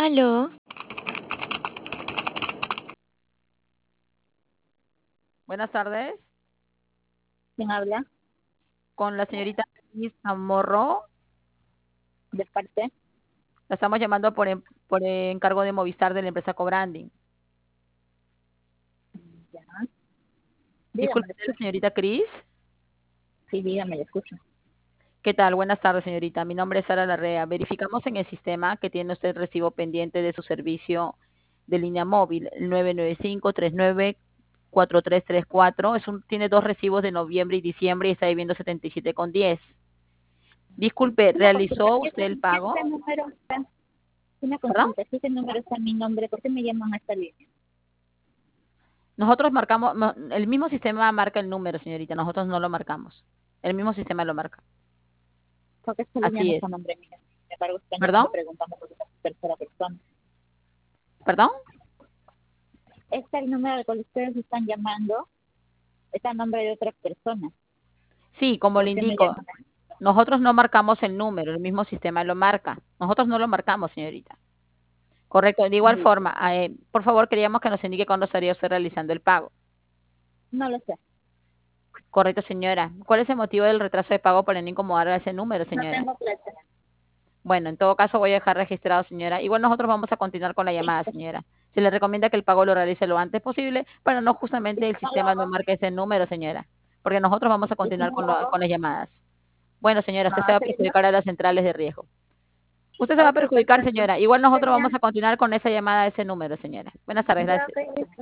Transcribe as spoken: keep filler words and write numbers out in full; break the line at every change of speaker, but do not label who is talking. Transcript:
Aló,
Buenas tardes,
¿Quién habla?
con la señorita Denise Zamorro.
¿De parte?
La estamos llamando por, en- por encargo de Movistar de la empresa Cobranding.
Ya. Dígame,
Disculpe,
le
la
escucho.
señorita Cris.
Sí, dígame, le escucho.
¿Qué tal? Buenas tardes, señorita. Mi nombre es Sara Larrea. Verificamos en el sistema que tiene usted recibo pendiente de su servicio de línea móvil, el nueve nueve cinco, tres nueve cuatro tres tres cuatro. Es un, tiene dos recibos de noviembre y diciembre y está debiendo setenta y siete con diez. Disculpe,
Una consulta,
¿realizó
¿qué
usted el
qué este
pago?
número está? Una
¿Perdón?
consulta, si ese número está en mi nombre, ¿por qué me llaman a esta línea?
Nosotros marcamos, no, el mismo sistema marca el número, señorita, nosotros no lo marcamos. El mismo sistema lo marca.
Porque esta línea no
Así
está a
es.
nombre mío. Sin embargo, están
¿Perdón?
llamando preguntando por esa tercera persona.
¿Perdón?
Este número al cual ustedes están llamando está a nombre de otra persona.
Sí, como le
¿Por qué me
indico,
llaman a mí?
nosotros no marcamos el número, el mismo sistema lo marca. Nosotros no lo marcamos, señorita. Correcto. De igual
Muy bien.
forma, eh, por favor, queríamos que nos indique cuándo estaría usted realizando el pago.
No lo sé.
Correcto, señora. ¿Cuál es el motivo del retraso de pago para no incomodar a ese número,
No
señora?
tengo plata.
Bueno, en todo caso voy a dejar registrado, señora. Igual nosotros vamos a continuar con la
Sí,
llamada,
pues,
señora. Se le recomienda que el pago lo realice lo antes posible para no
y
justamente
si
el
no lo
sistema no
hago,
marque ese número, señora. Porque nosotros vamos a
y si
continuar
no
con,
lo
lo-
hago,
con las llamadas. Bueno, señora,
no,
usted se va a
sería,
perjudicar a las centrales de riesgo. Usted se va a
ok,
perjudicar,
perfecto.
señora. Igual nosotros
Sería,
vamos a continuar con esa llamada a ese número, señora. Buenas tardes,
ya,
gracias.
ok, listo.